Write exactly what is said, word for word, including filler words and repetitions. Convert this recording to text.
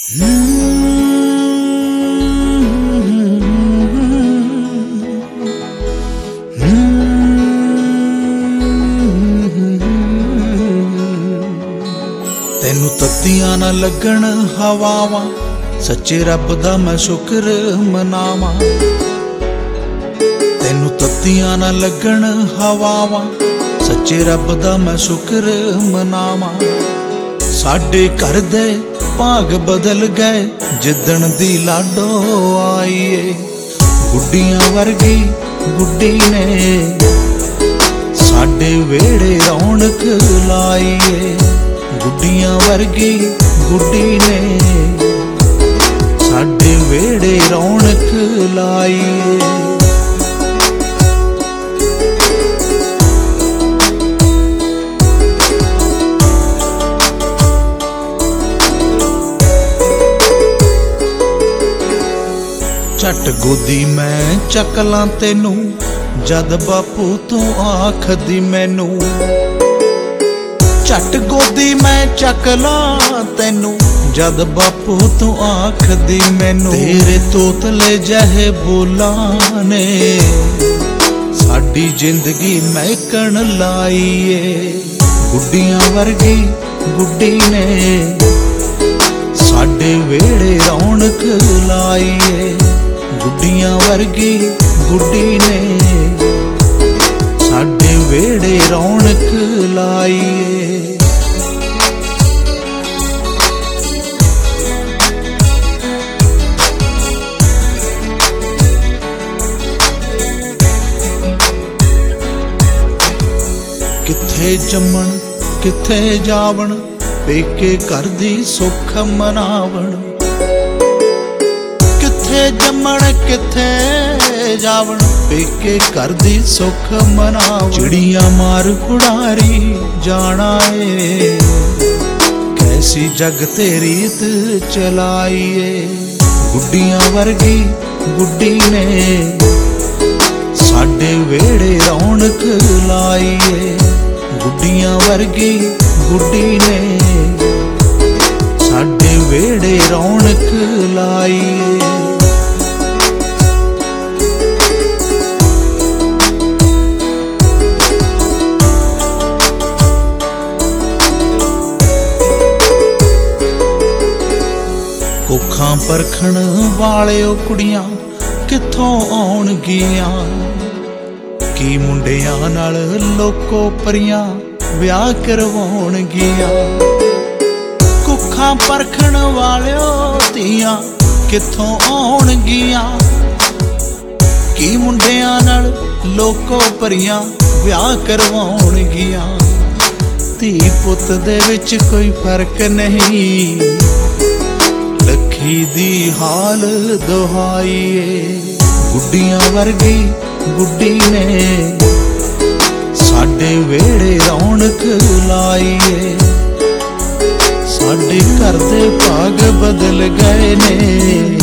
तेनू तत्तियां ना लगन हवावां, सच्चे रब दा मैं शुक्र मनावां। तेनू तत्तियां ना लगन हवावां, सच्चे रब दा मैं शुक्र मनावां। साडे घर दे भाग बदल गए जिदन दी लाडो आई है। गुड्डियां वर्गी गुड्डी ने साडे वेड़े रौनक लाई है। गुड्डियां वर्गी गुड्डी ने साडे वेड़े रौनक लाई है। झट गोदी मैं चकला तेनू, जद बापू तू आखदी मैनू। झट गोदी मैं चकला तेनू, जद बापू तू आखदी मैनू। तेरे तोतले जहे बोलां ने साडी जिंदगी महकन लाई है। गुड्डियां वर्गी गुड्डी ने साडे वेड़े रौनक लाई है। गुड्डियां वर्गी गुड्डी ने साडे वेड़े रौनक लाई है। किथे जम्मण किथे जावण, पेके घर दी सुख मनावण। किथे जम्मण किथे जावण, पेके घर दी सुख मनावण। चिड़िया मार उड़ारी जाना है, कैसी जग तेरी रीत चलाई है। गुड्डियां वर्गी गुड्डी ने साडे वेड़े रौनक लाई है। गुड्डियां वर्गी गुड्डी ने साडे वेड़े रौनक लाई है। कुखां परखण वालिओ कुड़ियां कित्थों आउणगियां। की मुंडियां नाल लोको परियां ब्याह करवाउणगियां। कुखां परखण वालिओ धीआं कित्थों आउणगियां। की मुंडियां नाल लोको परियां ब्याह करवाउणगियां। धी पुत दे विच कोई फर्क नहीं, लखी दी हाल दुहाई है। गुड्डियां वर्गी गुड्डी ने साडे वेड़े रौनक लाई है। साडे घर दे भाग बदल गए ने